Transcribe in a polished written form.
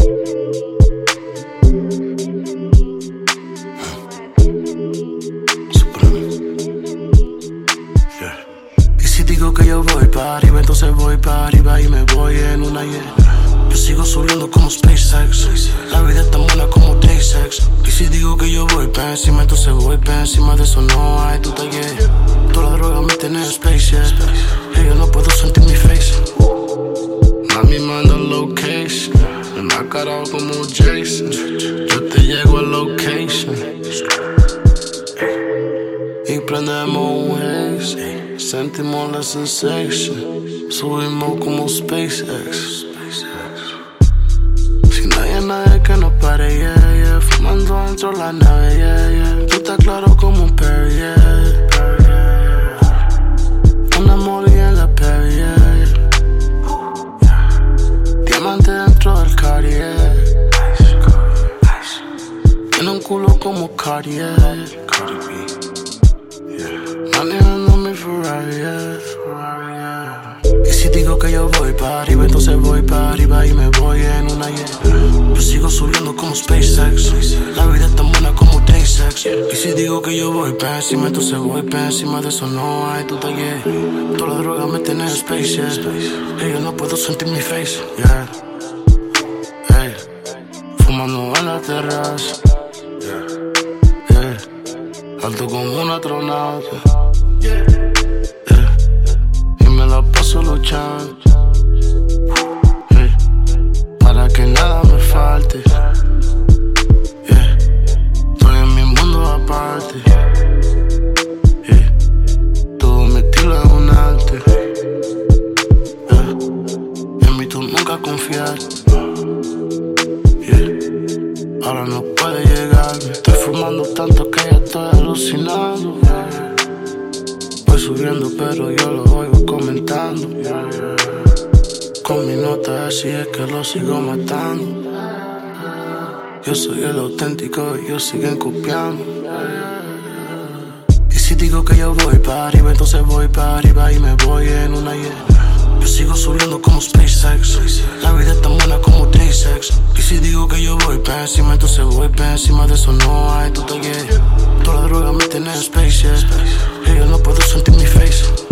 Y si digo que yo voy para arriba, entonces voy para arriba y me voy en una Yo sigo subiendo como SpaceX. La vida es tan buena como Day-Sex. Y si digo que yo voy pa' encima, entonces voy pa' encima. De eso no hay duda, yeah. Toda la droga me tiene en space, yeah. Y yo no puedo sentir mi face. Mami manda location. Me marcará como Jason. Yo te llego a location. Y prendemos waves. Sentimos la sensation. Subimos como SpaceX. Si no hay nadie que nos pare, yeah, yeah. Fumando dentro la nave, yeah, yeah. Tú estás claro como un Perry, yeah. Una molly en la Perry, yeah, yeah. Diamante dentro del Cartier. Tiene un culo como Cartier. Manejando mi Ferrari, yeah. Y si digo que yo voy para arriba, entonces voy para arriba y me voy en una Yo sigo subiendo como SpaceX. La vida es tan buena como Day-Sex. Y si digo que yo voy pa' encima, entonces voy pa' encima. De eso no hay duda, yeah. Toda la droga me tiene en space, yeah. Y yo no puedo sentir mi face, yeah. Hey. Fumando en la terraza, yeah. Alto como un astronauta, yeah. Y me la paso luchando, para que nada me falte, yeah. Estoy en mi mundo aparte, yeah. Todo mi estilo es un arte, yeah. En mí tú nunca confiaste, yeah. Ahora no puede llegarme. Estoy fumando tanto que ya estoy alucinando, yeah. Voy subiendo pero yo lo oigo comentando, yeah. Con mi nota así es que lo sigo matando. Yo soy el auténtico y ellos siguen copiando. Y si digo que yo voy para arriba, entonces voy para arriba y me voy en una Yo sigo subiendo como SpaceX. La vida es tan buena como Day-Sex. Y si digo que yo voy pa' encima, entonces voy pa' encima. De eso no hay duda, yeah. Toda la droga me tiene en space, yeah. Y yo no puedo sentir mi face.